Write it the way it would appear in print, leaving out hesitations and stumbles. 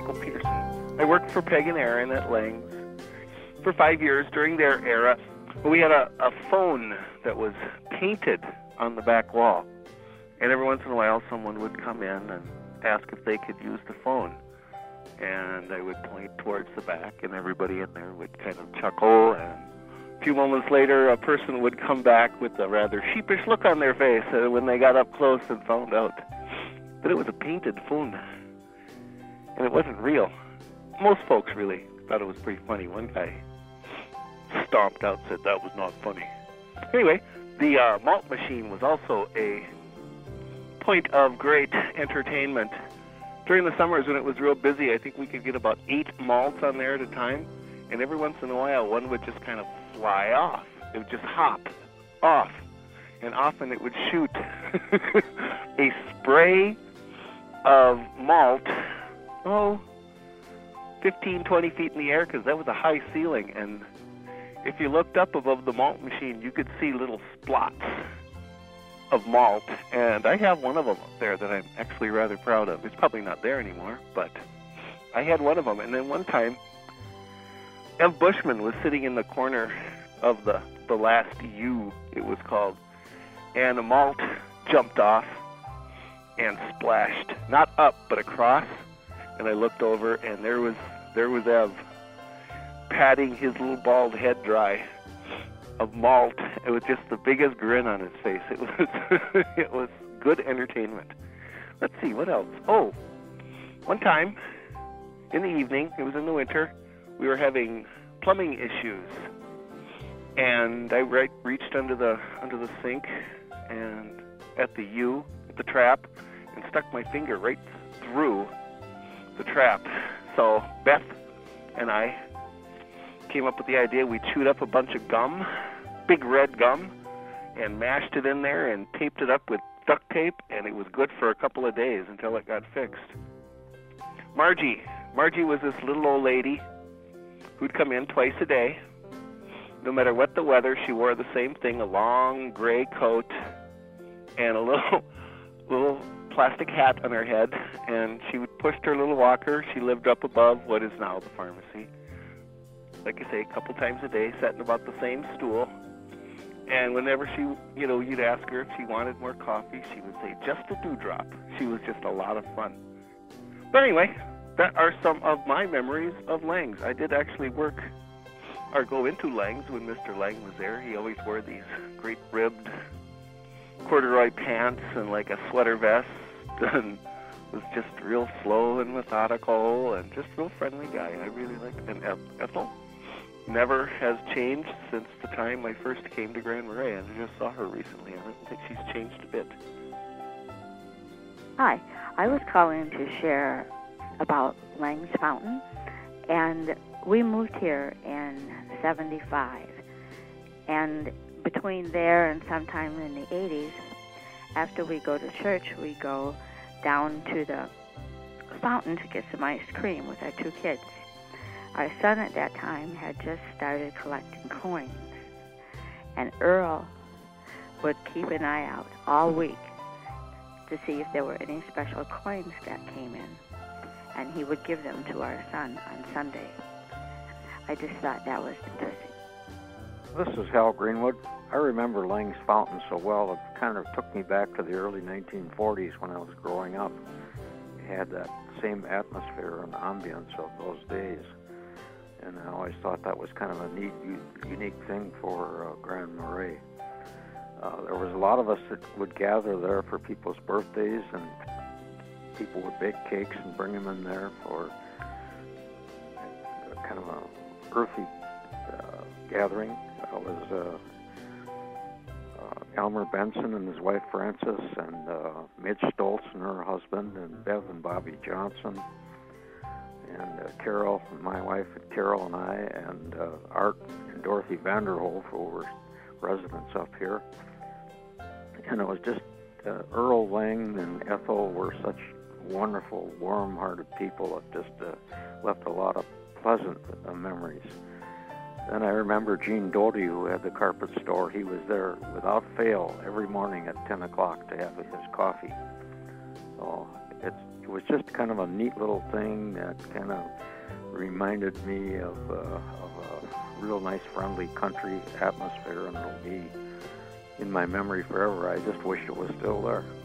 Michael Pearson. I worked for Peg and Aaron at Langs for 5 years during their era. We had a phone that was painted on the back wall. And every once in a while, someone would come in and ask if they could use the phone. And I would point towards the back, and everybody in there would kind of chuckle. And a few moments later, a person would come back with a rather sheepish look on their face when they got up close and found out that it was a painted phone. And it wasn't real. Most folks really thought it was pretty funny. One guy stomped out and said that was not funny. Anyway, the malt machine was also a point of great entertainment. During the summers when it was real busy, I think we could get about 8 malts on there at a time, and every once in a while one would just kind of fly off. It would just hop off, and often it would shoot a spray of malt, 15, 20 feet in the air, because that was a high ceiling, and if you looked up above the malt machine, you could see little splots of malt, and I have one of them up there that I'm actually rather proud of. It's probably not there anymore, but I had one of them. And then one time, Ev Bushman was sitting in the corner of the last U, it was called, and a malt jumped off and splashed, not up, but across, and I looked over, and there was Ev patting his little bald head dry of malt. It was just the biggest grin on his face. It was it was good entertainment. Let's see, what else? Oh, one time in the evening, it was in the winter, we were having plumbing issues, and I reached under the sink and at the U, at the trap, and stuck my finger right through the trap. So Beth and I came up with the idea. We chewed up a bunch of gum, big red gum, and mashed it in there and taped it up with duct tape, and it was good for a couple of days until it got fixed. Margie was this little old lady who'd come in twice a day. No matter what the weather, she wore the same thing, a long gray coat and a little plastic hat on her head, and she would push her little walker. She lived up above what is now the pharmacy. Like I say, a couple times a day, sat in about the same stool. And whenever she, you'd ask her if she wanted more coffee, she would say, just a dewdrop. She was just a lot of fun. But anyway, that are some of my memories of Langs. I did actually work or go into Langs when Mr. Lang was there. He always wore these great ribbed corduroy pants and like a sweater vest, and was just real slow and methodical and just real friendly guy. I really liked him. And Ethel never has changed since the time I first came to Grand Marais, and I just saw her recently. I don't think she's changed a bit. Hi, I was calling to share about Lang's Fountain, and we moved here in 75, and between there and sometime in the 80s, after we go to church, we go down to the fountain to get some ice cream with our 2 kids. Our son at that time had just started collecting coins, and Earl would keep an eye out all week to see if there were any special coins that came in, and he would give them to our son on Sunday. I just thought that was interesting. This is Hal Greenwood. I remember Lang's Fountain so well, it kind of took me back to the early 1940s when I was growing up. It had that same atmosphere and ambience of those days. And I always thought that was kind of a neat, unique thing for Grand Marais. There was a lot of us that would gather there for people's birthdays, and people would bake cakes and bring them in there for kind of a earthy gathering. It was Elmer Benson and his wife Frances, and Midge Stoltz and her husband, and Bev and Bobby Johnson, and Carol, my wife Carol, and I, and Art and Dorothy Vanderhoef, who were residents up here. And it was just Earl Lang and Ethel were such wonderful, warm-hearted people that just left a lot of pleasant memories. Then I remember Gene Doty, who had the carpet store. He was there without fail every morning at 10 o'clock to have his coffee. So it was just kind of a neat little thing that kind of reminded me of a real nice, friendly country atmosphere, and it'll be in my memory forever. I just wish it was still there.